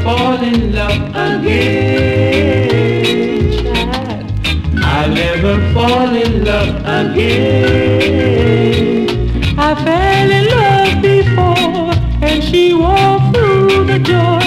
fall in love again, child. I'll never fall in love again. I fell in love before, and she walked through the door.